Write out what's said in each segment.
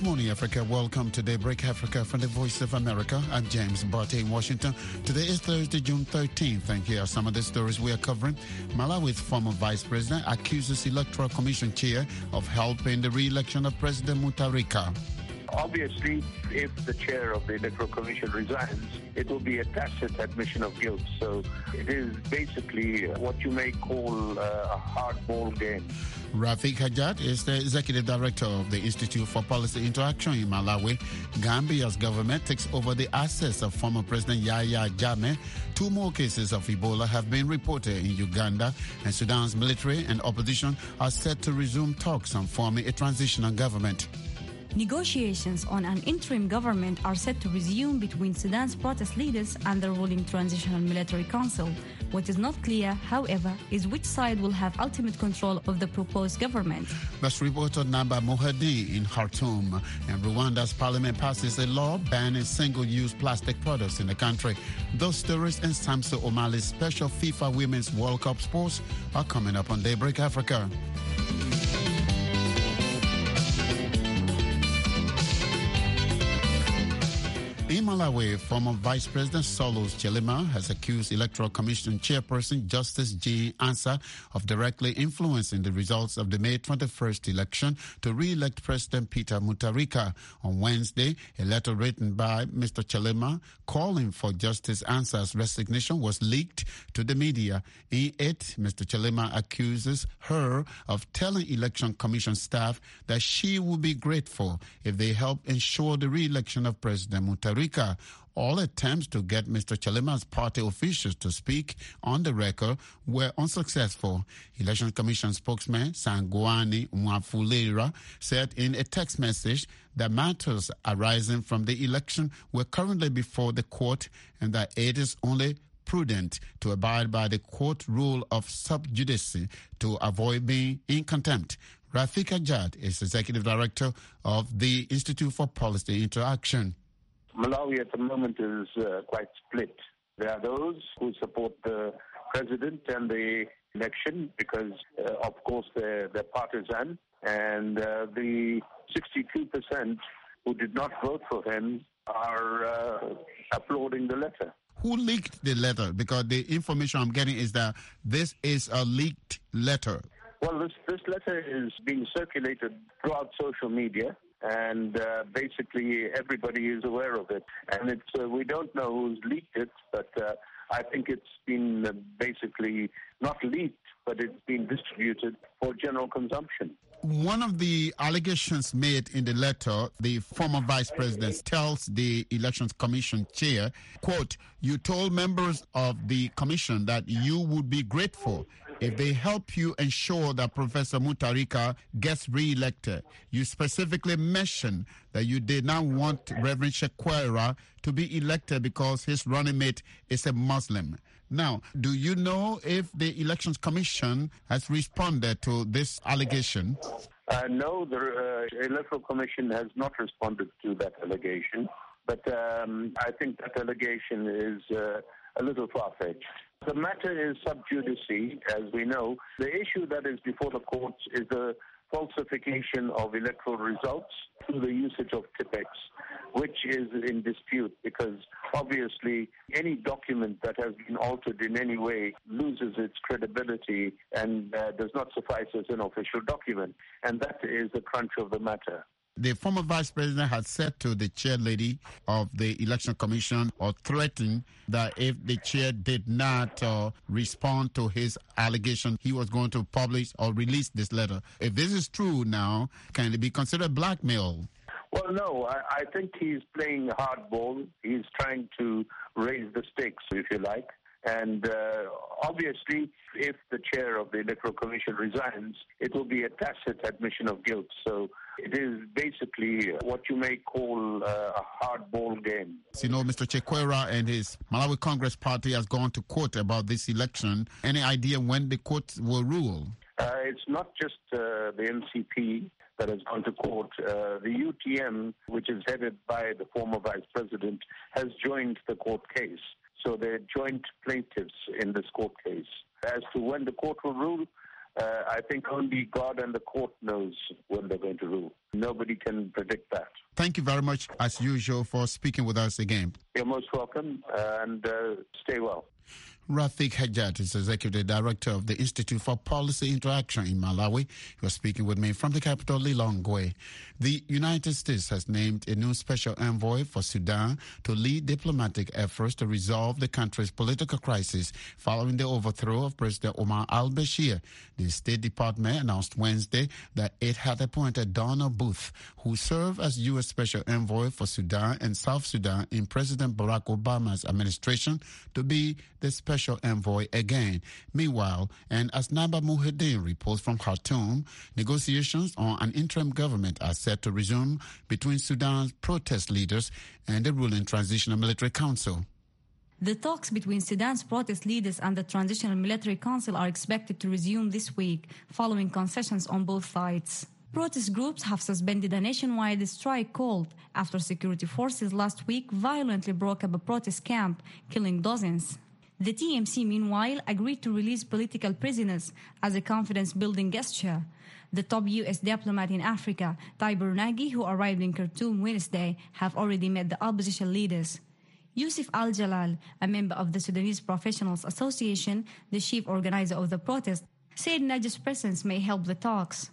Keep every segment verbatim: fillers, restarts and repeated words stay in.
morning, Africa. Welcome to Daybreak Africa from the Voice of America. I'm James Barty in Washington. Today is Thursday, June thirteenth, and here are some of the stories we are covering. Malawi's former vice president accuses Electoral Commission chair of helping the re-election of President Mutharika. Obviously, if the chair of the Electoral Commission resigns, it will be a tacit admission of guilt. So it is basically what you may call a hardball game. Rafik Hajat is the executive director of the Institute for Policy Interaction in Malawi. Gambia's government takes over the assets of former President Yahya Jammeh. Two more cases of Ebola have been reported in Uganda, and Sudan's military and opposition are set to resume talks on forming a transitional government. Negotiations on an interim government are set to resume between Sudan's protest leaders and the ruling Transitional Military Council. What is not clear, however, is which side will have ultimate control of the proposed government. That's reporter Namba Mohadi in Khartoum. And Rwanda's parliament passes a law banning single-use plastic products in the country. Those stories and Samson O'Malley's special FIFA Women's World Cup sports are coming up on Daybreak Africa. In Malawi, former Vice President Solus Chilima has accused Electoral Commission Chairperson Justice Jean Ansah of directly influencing the results of the May twenty-first election to re-elect President Peter Mutharika. On Wednesday, a letter written by Mister Chilima calling for Justice Ansah's resignation was leaked to the media. In it, Mister Chilima accuses her of telling Election Commission staff that she would be grateful if they help ensure the re-election of President Mutharika. All attempts to get Mister Chilima's party officials to speak on the record were unsuccessful. Election Commission spokesman Sangwani Mwafulera said in a text message that matters arising from the election were currently before the court and that it is only prudent to abide by the court rule of sub judice to avoid being in contempt. Rafik Hajat is executive director of the Institute for Policy Interaction. Malawi at the moment is uh, quite split. There are those who support the president and the election because, uh, of course, they're, they're partisan. And uh, the sixty-two percent who did not vote for him are uh, applauding the letter. Who leaked the letter? Because the information I'm getting is that this is a leaked letter. Well, this, this letter is being circulated throughout social media. And uh, basically everybody is aware of it. And it's uh, we don't know who's leaked it, but uh, I think it's been uh, basically not leaked, but it's been distributed for general consumption. One of the allegations made in the letter, the former vice president tells the Elections Commission chair, quote, "You told members of the commission that you would be grateful if they help you ensure that Professor Mutharika gets re-elected. You specifically mentioned that you did not want Reverend Shekwera to be elected because his running mate is a Muslim." Now, do you know if the Elections Commission has responded to this allegation? Uh, no, the uh, Electoral Commission has not responded to that allegation. But um, I think that allegation is uh, a little far-fetched. The matter is sub judice, as we know. The issue that is before the courts is the falsification of electoral results through the usage of Tipex, which is in dispute because obviously any document that has been altered in any way loses its credibility and uh, does not suffice as an official document. And that is the crunch of the matter. The former vice president had said to the chairlady of the Election Commission or threatened that if the chair did not uh, respond to his allegation, he was going to publish or release this letter. If this is true now, can it be considered blackmail? Well, no, I, I think he's playing hardball. He's trying to raise the stakes, if you like. And uh, obviously, if the chair of the Electoral Commission resigns, it will be a tacit admission of guilt. So it is basically what you may call uh, a hardball game. You know, Mister Shekwera and his Malawi Congress Party has gone to court about this election. Any idea when the court will rule? Uh, it's not just uh, the M C P that has gone to court. Uh, the U T M, which is headed by the former vice president, has joined the court case. So they're joint plaintiffs in this court case. As to when the court will rule, uh, I think only God and the court knows when they're going to rule. Nobody can predict that. Thank you very much, as usual, for speaking with us again. You're most welcome, and uh, stay well. Rafik Hajat is Executive Director of the Institute for Policy Interaction in Malawi. He was speaking with me from the capital, Lilongwe. The United States has named a new special envoy for Sudan to lead diplomatic efforts to resolve the country's political crisis following the overthrow of President Omar al-Bashir. The State Department announced Wednesday that it had appointed Donald Booth, who served as U S Special Envoy for Sudan and South Sudan in President Barack Obama's administration, to be the special envoy again. Meanwhile, and as Naba Muhyiddin reports from Khartoum, negotiations on an interim government are set to resume between Sudan's protest leaders and the ruling Transitional Military Council. The talks between Sudan's protest leaders and the Transitional Military Council are expected to resume this week, following concessions on both sides. Protest groups have suspended a nationwide strike called after security forces last week violently broke up a protest camp, killing dozens. The T M C, meanwhile, agreed to release political prisoners as a confidence-building gesture. The top U S diplomat in Africa, Tibor Nagy, who arrived in Khartoum Wednesday, have already met the opposition leaders. Yusuf Al-Jalal, a member of the Sudanese Professionals Association, the chief organizer of the protest, said Nagy's presence may help the talks.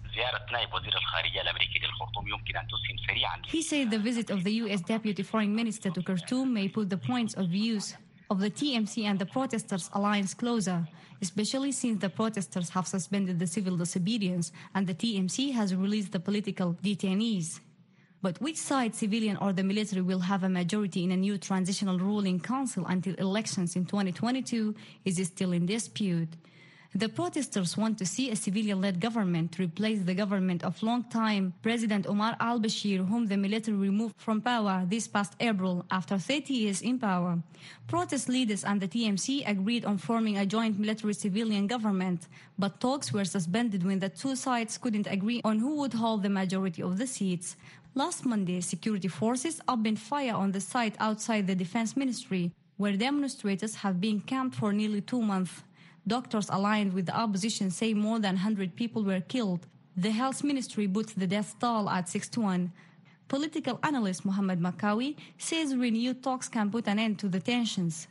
He said the visit of the U S Deputy Foreign Minister to Khartoum may put the points of views of the T M C and the protesters' alliance closer, especially since the protesters have suspended the civil disobedience and the T M C has released the political detainees. But which side, civilian or the military, will have a majority in a new transitional ruling council until elections in twenty twenty-two is still in dispute. The protesters want to see a civilian-led government to replace the government of long-time President Omar al-Bashir, whom the military removed from power this past April after thirty years in power. Protest leaders and the T M C agreed on forming a joint military-civilian government, but talks were suspended when the two sides couldn't agree on who would hold the majority of the seats. Last Monday, security forces opened fire on the site outside the Defense Ministry, where demonstrators have been camped for nearly two months. Doctors aligned with the opposition say more than one hundred people were killed. The Health Ministry puts the death toll at sixty-one. Political analyst Mohammed Makawi says renewed talks can put an end to the tensions.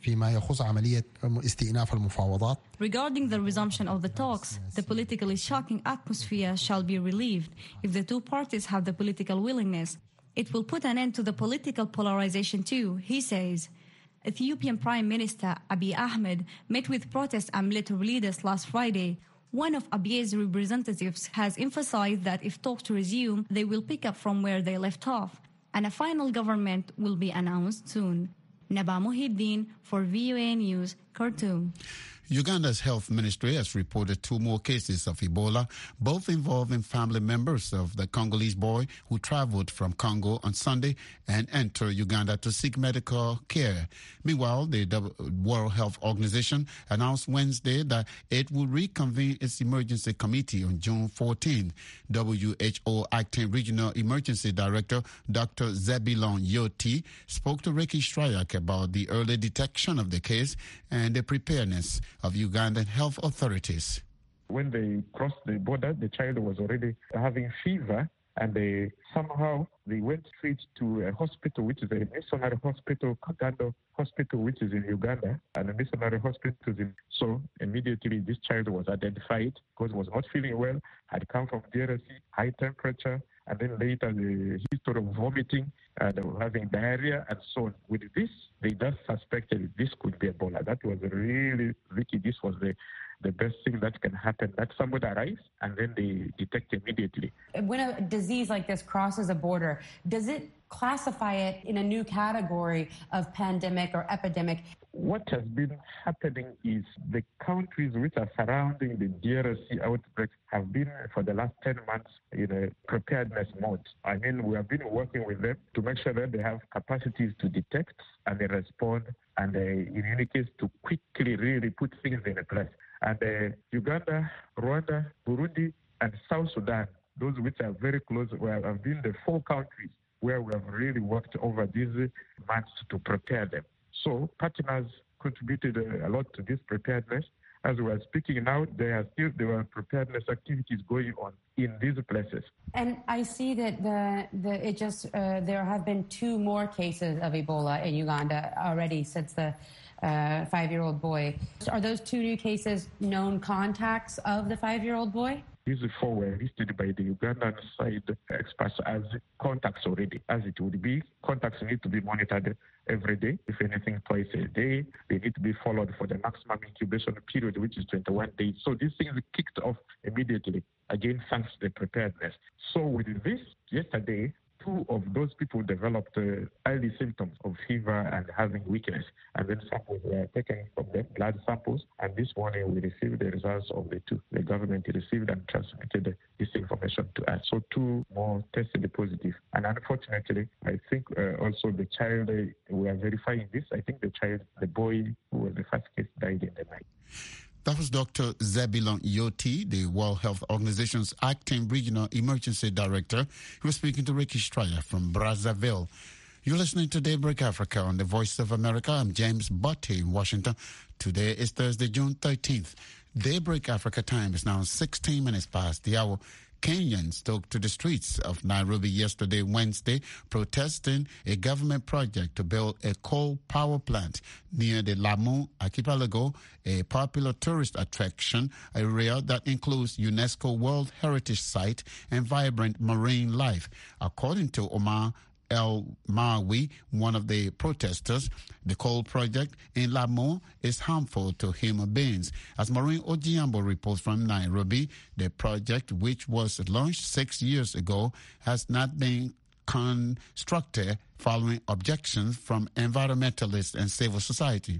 Regarding the resumption of the talks, the politically shocking atmosphere shall be relieved if the two parties have the political willingness. It will put an end to the political polarization too, he says. Ethiopian Prime Minister Abiy Ahmed met with protest and military leaders last Friday. One of Abiy's representatives has emphasized that if talks resume, they will pick up from where they left off, and a final government will be announced soon. Naba Muhyiddin for V O A News, Khartoum. Uganda's health ministry has reported two more cases of Ebola, both involving family members of the Congolese boy who traveled from Congo on Sunday and entered Uganda to seek medical care. Meanwhile, the World Health Organization announced Wednesday that it will reconvene its emergency committee on June fourteenth. W H O Acting Regional Emergency Director Doctor Zebilon Yoti spoke to Ricky Strayak about the early detection of the case and the preparedness of Ugandan health authorities. When they crossed the border, the child was already having fever, and they somehow they went straight to a hospital, which is a missionary hospital, Kagando Hospital, which is in Uganda, and a missionary hospital is in. So immediately this child was identified because he was not feeling well, had come from D R C, high temperature, and then later the history of vomiting and having diarrhea and so on. With this, they just suspected this could be Ebola. That was really, Ricky, this was the, the best thing that can happen, that somebody arrives and then they detect immediately. When a disease like this crosses a border, does it classify it in a new category of pandemic or epidemic? What has been happening is the countries which are surrounding the D R C outbreak have been for the last ten months in a preparedness mode. I mean, we have been working with them to make sure that they have capacities to detect and they respond, and uh, in any case to quickly really put things in place. And uh, Uganda, Rwanda, Burundi, and South Sudan, those which are very close, have been the four countries where we have really worked over these months to prepare them. So partners contributed a lot to this preparedness, as we are speaking now, there are still there are preparedness activities going on in these places. And I see that the, the it just uh, there have been two more cases of Ebola in Uganda already since the uh, five-year-old boy. Are those two new cases known contacts of the five-year-old boy? These four were listed by the Ugandan side experts as contacts already, as it would be. Contacts need to be monitored every day, if anything twice a day. They need to be followed for the maximum incubation period, which is twenty-one days. So these things kicked off immediately, again, thanks to the preparedness. So with this, yesterday, two of those people developed uh, early symptoms of fever and having weakness, and then samples were taken from them, blood samples, and this morning we received the results of the two. The government received and transmitted this information to us. So two more tested positive, and unfortunately, I think uh, also the child, uh, we are verifying this, I think the child, the boy who was the first case, died in the night. That was Doctor Zebulon Yoti, the World Health Organization's acting regional emergency director. He was speaking to Ricky Stryer from Brazzaville. You're listening to Daybreak Africa on the Voice of America. I'm James Botte in Washington. Today is Thursday, June thirteenth. Daybreak Africa time is now sixteen minutes past the hour. Kenyans took to the streets of Nairobi yesterday, Wednesday, protesting a government project to build a coal power plant near the Lamu Archipelago, a popular tourist attraction area that includes UNESCO World Heritage Site and vibrant marine life. According to Omar El Mawi, one of the protesters, the coal project in Lamu is harmful to human beings. As Maureen Ojiambo reports from Nairobi, the project, which was launched six years ago, has not been constructed following objections from environmentalists and civil society.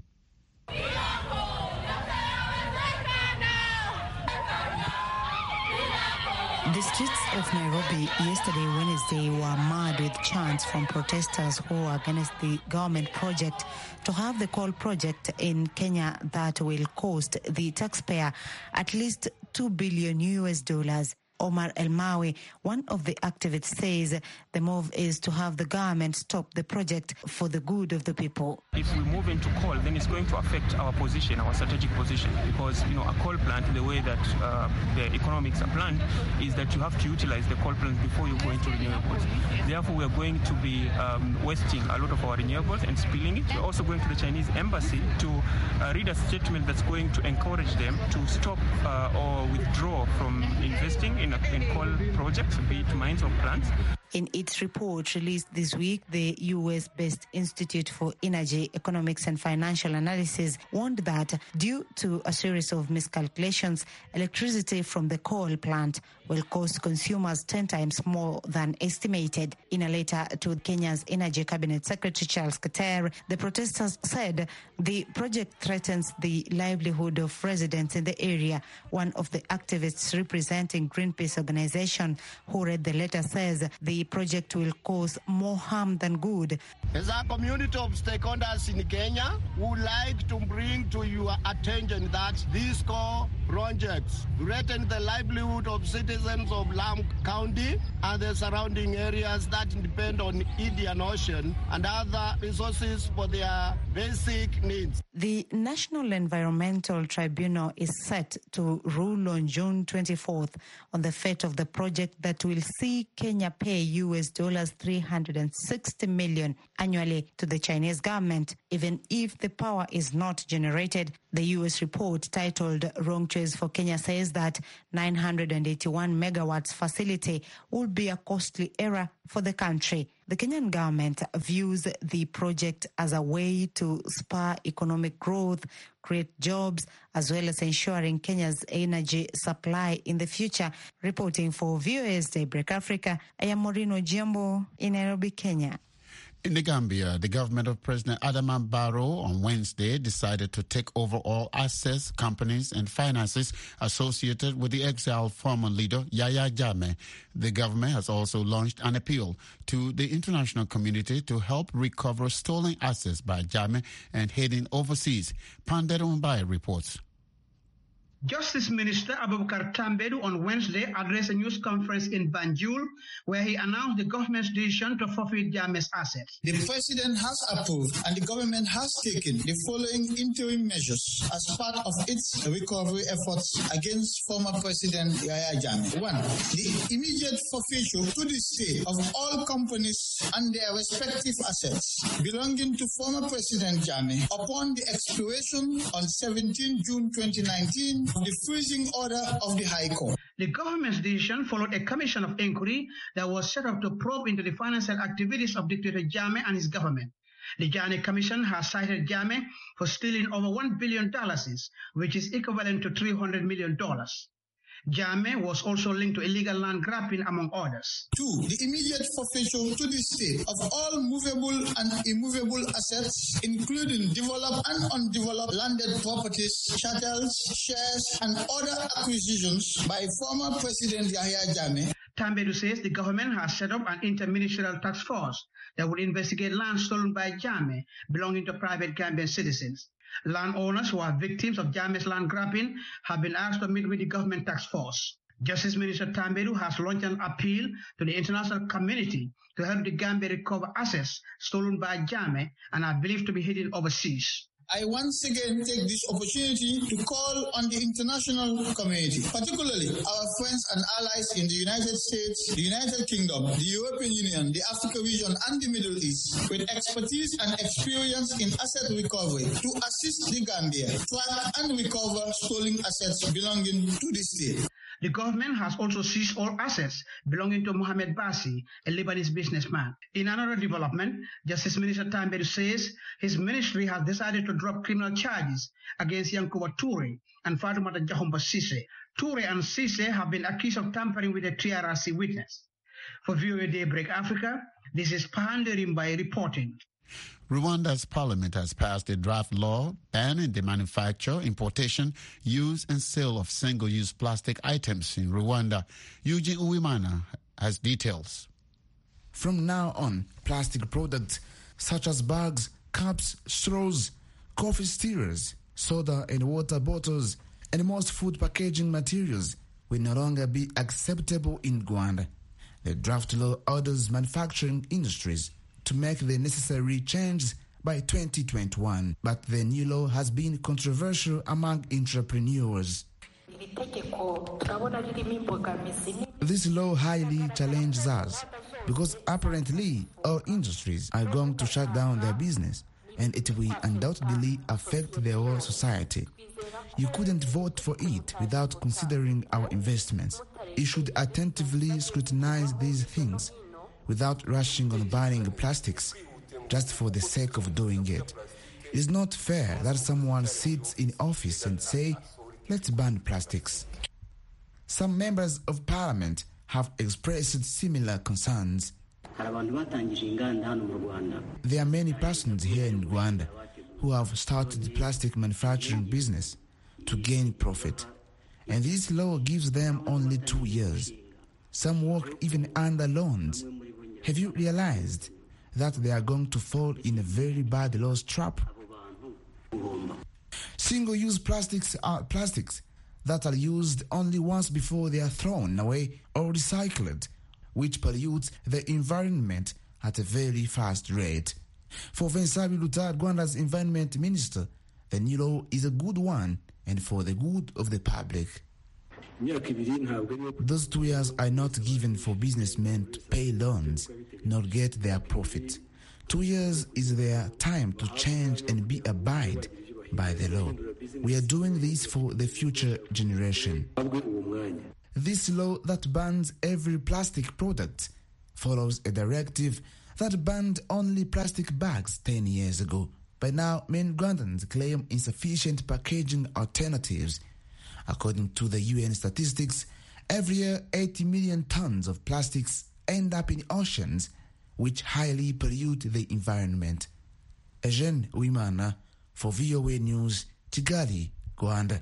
The streets of Nairobi yesterday, Wednesday, were mad with chants from protesters who are against the government project to have the coal project in Kenya that will cost the taxpayer at least two billion U S dollars. Omar El Mawi, one of the activists, says the move is to have the government stop the project for the good of the people. If we move into coal, then it's going to affect our position, our strategic position, because, you know, a coal plant, the way that uh, the economics are planned, is that you have to utilize the coal plant before you go into renewables. Therefore, we are going to be um, wasting a lot of our renewables and spilling it. We're also going to the Chinese embassy to uh, read a statement that's going to encourage them to stop uh, or withdraw from investing in in coal projects, be it mines or plants. In its report released this week, the U S-based Institute for Energy, Economics and Financial Analysis warned that due to a series of miscalculations, electricity from the coal plant will cost consumers ten times more than estimated. In a letter to Kenya's Energy Cabinet Secretary Charles Keter, the protesters said the project threatens the livelihood of residents in the area. One of the activists representing Greenpeace organization who read the letter says the project will cause more harm than good. As a community of stakeholders in Kenya, we would like to bring to your attention that these core projects threaten the livelihood of citizens of Lamu County and the surrounding areas that depend on Indian Ocean and other resources for their basic needs. The National Environmental Tribunal is set to rule on June twenty-fourth on the fate of the project that will see Kenya pay U S dollars three hundred sixty million annually to the Chinese government, even if the power is not generated. The U S report titled Wrong Choice for Kenya says that nine hundred eighty-one megawatts facility would be a costly error for the country. The Kenyan government views the project as a way to spur economic growth, create jobs, as well as ensuring Kenya's energy supply in the future. Reporting for V O A's Daybreak Africa, I am Maureen Ojiambo in Nairobi, Kenya. In the Gambia, the government of President Adama Barrow on Wednesday decided to take over all assets, companies, and finances associated with the exiled former leader Yahya Jammeh. The government has also launched an appeal to the international community to help recover stolen assets by Jammeh and heading overseas. Pandero Mbaye reports. Justice Minister Abubakar Tambedu on Wednesday addressed a news conference in Banjul where he announced the government's decision to forfeit Jammeh's assets. The President has approved and the government has taken the following interim measures as part of its recovery efforts against former President Yahya Jammeh. One, the immediate forfeiture to the state of all companies and their respective assets belonging to former President Jammeh upon the expiration on seventeenth June twenty nineteen of the freezing order of the High Court. The government's decision followed a commission of inquiry that was set up to probe into the financial activities of dictator Jammeh and his government. The Janneh Commission has cited Jammeh for stealing over one billion dollars, which is equivalent to three hundred million dollars. Jammeh was also linked to illegal land grabbing, among others. Two, the immediate forfeiture to the state of all movable and immovable assets, including developed and undeveloped landed properties, chattels, shares, and other acquisitions by former President Yahya Jammeh. Tambedu says the government has set up an interministerial task force that would investigate land stolen by Jammeh belonging to private Gambian citizens. Landowners who are victims of Jammeh's land grabbing have been asked to meet with the government task force. Justice Minister Tambedu has launched an appeal to the international community to help the Gambia recover assets stolen by Jammeh and are believed to be hidden overseas. I once again take this opportunity to call on the international community, particularly our friends and allies in the United States, the United Kingdom, the European Union, the Africa region, and the Middle East, with expertise and experience in asset recovery to assist the Gambia track and recover stolen assets belonging to the state. The government has also seized all assets belonging to Mohamed Basi, a Lebanese businessman. In another development, Justice Minister Tambedu says his ministry has decided to drop criminal charges against Yankuba Toure and Fatoumata Jahumba Cisse. Toure and Cisse have been accused of tampering with a T R R C witness. For V O A Daybreak Africa, this is Pahanderim by reporting. Rwanda's parliament has passed a draft law banning the manufacture, importation, use and sale of single-use plastic items in Rwanda. Eugene Uwimana has details. From now on, plastic products such as bags, cups, straws, coffee stirrers, soda and water bottles, and most food packaging materials will no longer be acceptable in Rwanda. The draft law orders manufacturing industries to make the necessary changes by twenty twenty-one, but the new law has been controversial among entrepreneurs. This law highly challenges us because apparently all industries are going to shut down their business and it will undoubtedly affect the whole society. You couldn't vote for it without considering our investments. You should attentively scrutinize these things without rushing on banning plastics just for the sake of doing it. It is not fair that someone sits in office and say, let's ban plastics. Some members of parliament have expressed similar concerns. There are many persons here in Rwanda who have started plastic manufacturing business to gain profit, and this law gives them only two years. Some work even under loans. Have you realized that they are going to fall in a very bad loss trap? Single-use plastics are plastics that are used only once before they are thrown away or recycled, which pollutes the environment at a very fast rate. For Vincent Biruta, Rwanda's environment minister, the new law is a good one and for the good of the public. Those two years are not given for businessmen to pay loans nor get their profit. Two years is their time to change and be abide by the law. We are doing this for the future generation. This law that bans every plastic product follows a directive that banned only plastic bags ten years ago. By now, many Rwandans claim insufficient packaging alternatives. According to the U N statistics, every year eighty million tons of plastics end up in oceans, which highly pollute the environment. Eugene Uwimana for V O A News, Kigali, Rwanda.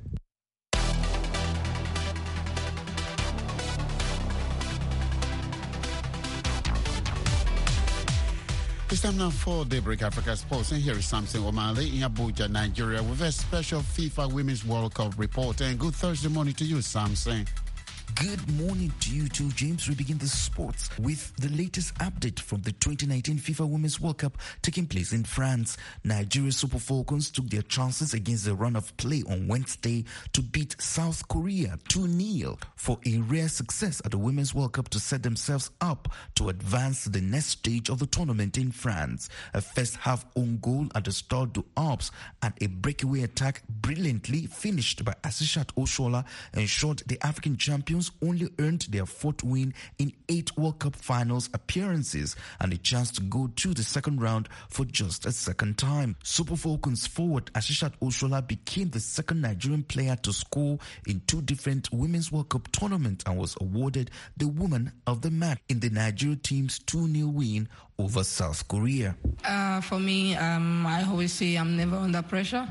It's time now for Daybreak Africa Sports, and here is Samson Omale in Abuja, Nigeria, with a special FIFA Women's World Cup report. And good Thursday morning to you, Samson. Good morning to you too, James. We begin the sports with the latest update from the twenty nineteen FIFA Women's World Cup taking place in France. Nigeria Super Falcons took their chances against the run of play on Wednesday to beat South Korea two nil for a rare success at the Women's World Cup to set themselves up to advance to the next stage of the tournament in France. A first half own goal at the Stade du Alpes and a breakaway attack brilliantly finished by Asishat Oshoala ensured the African champions only earned their fourth win in eight World Cup finals appearances and a chance to go to the second round for just a second time. Super Falcons forward Asishat Oshoala became the second Nigerian player to score in two different Women's World Cup tournaments and was awarded the Woman of the Match in the Nigeria team's two nil win over South Korea. Uh, for me, um, I always say I'm never under pressure.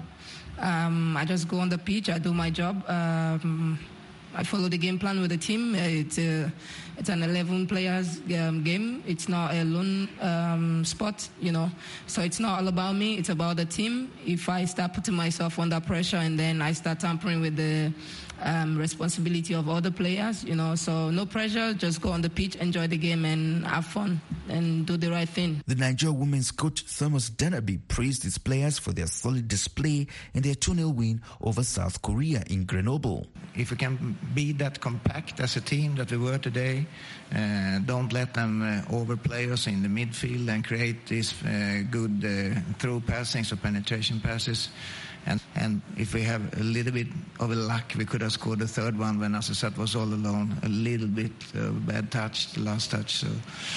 Um, I just go on the pitch, I do my job. Um, I follow the game plan with the team. It's, a, it's an eleven players um, game. It's not a lone um, spot, you know. So it's not all about me. It's about the team. If I start putting myself under pressure and then I start tampering with the um, responsibility of other players, you know. So no pressure. Just go on the pitch, enjoy the game, and have fun and do the right thing. The Nigeria women's coach Thomas Denaby praised his players for their solid display in their two nil win over South Korea in Grenoble. If we can be that compact as a team that we were today, uh, don't let them uh, overplay us in the midfield and create these uh, good uh, through passings or penetration passes. And, and if we have a little bit of a luck, we could have scored the third one when Asisat was all alone. A little bit uh, bad touch, the last touch. So,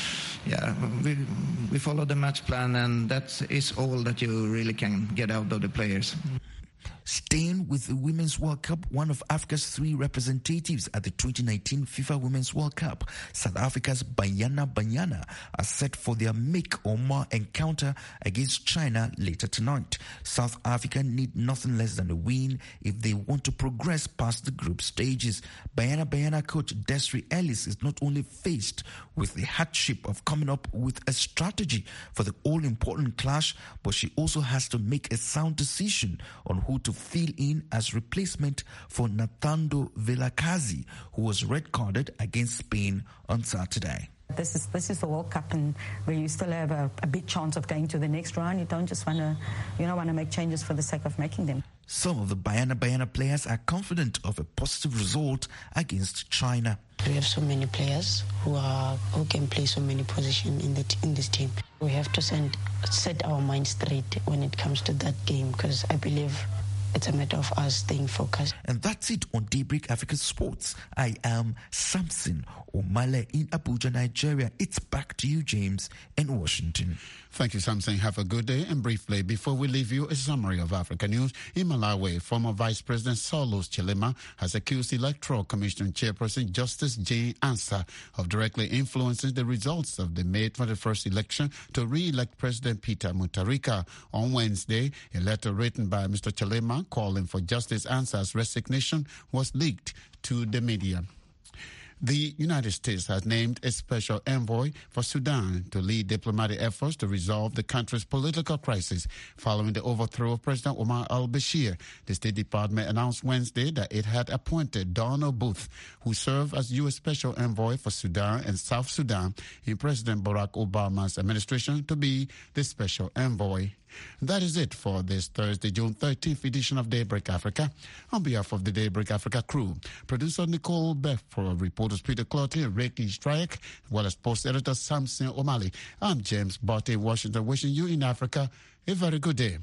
yeah, we, we follow the match plan, and that is all that you really can get out of the players. Staying with the Women's World Cup, one of Africa's three representatives at the twenty nineteen FIFA Women's World Cup, South Africa's Banyana Banyana, are set for their make-or-mar encounter against China later tonight. South Africa need nothing less than a win if they want to progress past the group stages. Banyana Banyana coach Desiree Ellis is not only faced with the hardship of coming up with a strategy for the all-important clash, but she also has to make a sound decision on who to fill in as replacement for Nathando Vilakazi, who was red-carded against Spain on Saturday. This is this is the World Cup, and where you still have a, a big chance of going to the next round. You don't just want to, you don't want to make changes for the sake of making them. Some of the Banyana Banyana players are confident of a positive result against China. We have so many players who are who can play so many positions in the in this team. We have to send, set our mind straight when it comes to that game, because I believe it's a matter of us staying focused. And that's it on Daybreak Africa Sports. I am Samson Omale in Abuja, Nigeria. It's back to you, James, in Washington. Thank you, Samson. Have a good day. And briefly, before we leave you, a summary of Africa news. In Malawi, former Vice President Saulos Chilima has accused Electoral Commission Chairperson Justice Jane Ansah of directly influencing the results of the May twenty-first election to re-elect President Peter Mutharika. On Wednesday, a letter written by Mister Chilima calling for Justice Ansah's resignation was leaked to the media. The United States has named a special envoy for Sudan to lead diplomatic efforts to resolve the country's political crisis following the overthrow of President Omar al-Bashir. The State Department announced Wednesday that it had appointed Donald Booth, who served as U S Special Envoy for Sudan and South Sudan in President Barack Obama's administration, to be the special envoy. That is it for this Thursday, June thirteenth edition of Daybreak Africa. On behalf of the Daybreak Africa crew, producer Nicole Bedford, reporters Peter Clotty and Ricky Strike, as well as post editor Samson Omale, I'm James Barty in Washington, wishing you in Africa a very good day.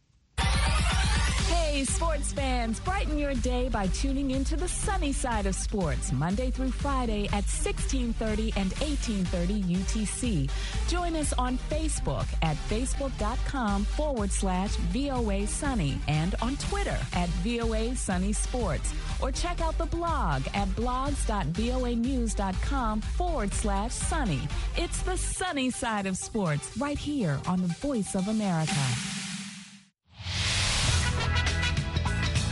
Hey, sports fans, brighten your day by tuning into the sunny side of sports, Monday through Friday at sixteen thirty and eighteen thirty U T C. Join us on Facebook at facebook.com forward slash VOA Sunny and on Twitter at VOA Sunny Sports. Or check out the blog at blogs.voanews.com forward slash sunny. It's the sunny side of sports right here on the Voice of America.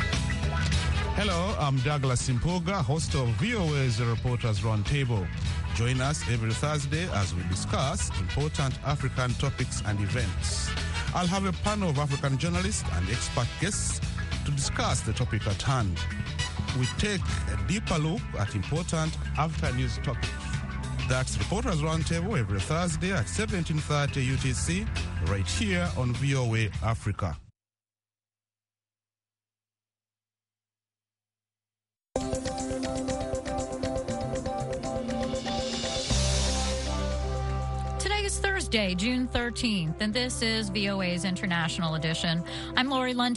Hello, I'm Douglas Simpoga, host of V O A's Reporters Roundtable. Join us every Thursday as we discuss important African topics and events. I'll have a panel of African journalists and expert guests to discuss the topic at hand. We take a deeper look at important African news topics. That's Reporters Roundtable every Thursday at seventeen thirty U T C, right here on V O A Africa. Thursday, June thirteenth, and this is V O A's International Edition. I'm Lori London.